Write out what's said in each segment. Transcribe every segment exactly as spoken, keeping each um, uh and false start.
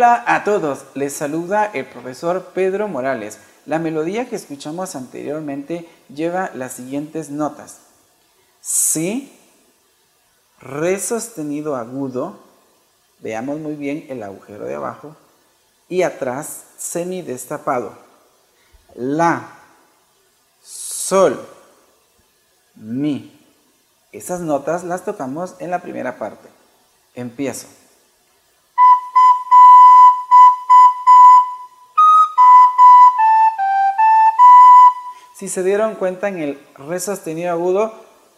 Hola a todos, les saluda el profesor Pedro Morales. La melodía que escuchamos anteriormente lleva las siguientes notas: Si, re sostenido agudo, veamos muy bien el agujero de abajo, y atrás semidestapado. La, sol, mi. Esas notas las tocamos en la primera parte. Empiezo. Si se dieron cuenta, en el re sostenido agudo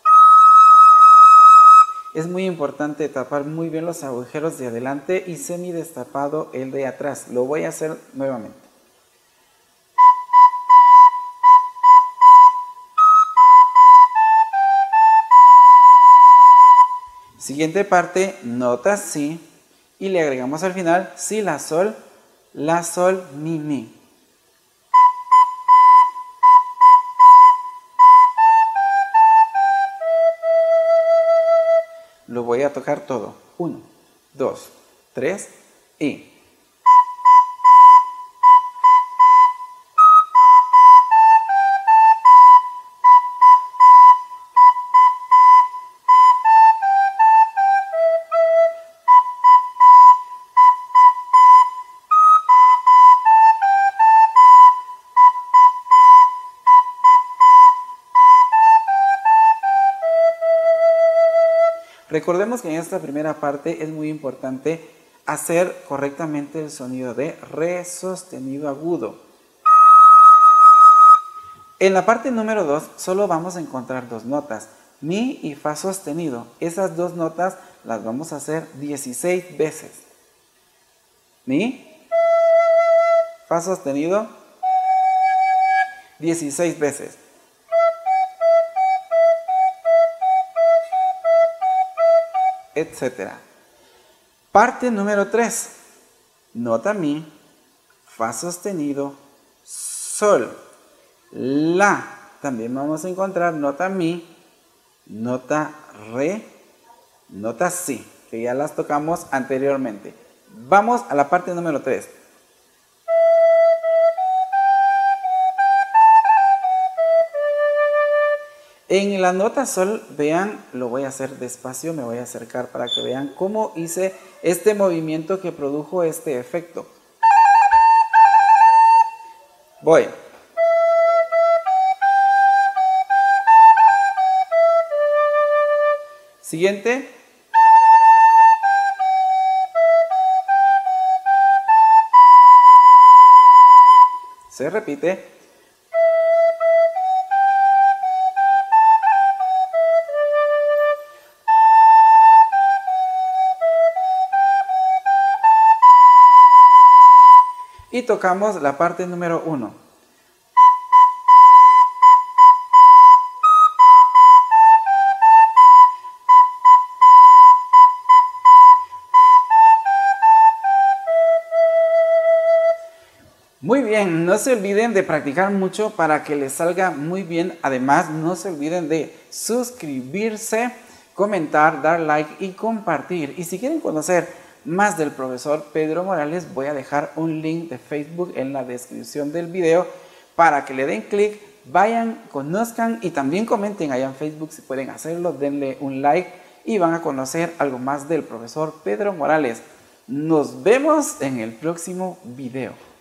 es muy importante tapar muy bien los agujeros de adelante y semidestapado el de atrás. Lo voy a hacer nuevamente. Siguiente parte, nota si, y le agregamos al final si, la, sol, la, sol, mi, mi. Lo voy a tocar todo. Uno, dos, tres y... Recordemos que en esta primera parte es muy importante hacer correctamente el sonido de re sostenido agudo. En la parte número dos solo vamos a encontrar dos notas, mi y fa sostenido. Esas dos notas las vamos a hacer dieciséis veces. Mi, fa sostenido, dieciséis veces. Etcétera. Parte número tres. Nota mi, fa sostenido, sol, la. También vamos a encontrar nota mi, nota re, nota si, que ya las tocamos anteriormente. Vamos a la parte número tres. En la nota sol, vean, lo voy a hacer despacio, me voy a acercar para que vean cómo hice este movimiento que produjo este efecto. Voy. Siguiente. Se repite. Y tocamos la parte número uno. Muy bien, no se olviden de practicar mucho para que les salga muy bien. Además, no se olviden de suscribirse, comentar, dar like y compartir. Y si quieren conocer más del profesor Pedro Morales, voy a dejar un link de Facebook en la descripción del video para que le den clic, vayan, conozcan y también comenten allá en Facebook si pueden hacerlo, denle un like y van a conocer algo más del profesor Pedro Morales. Nos vemos en el próximo video.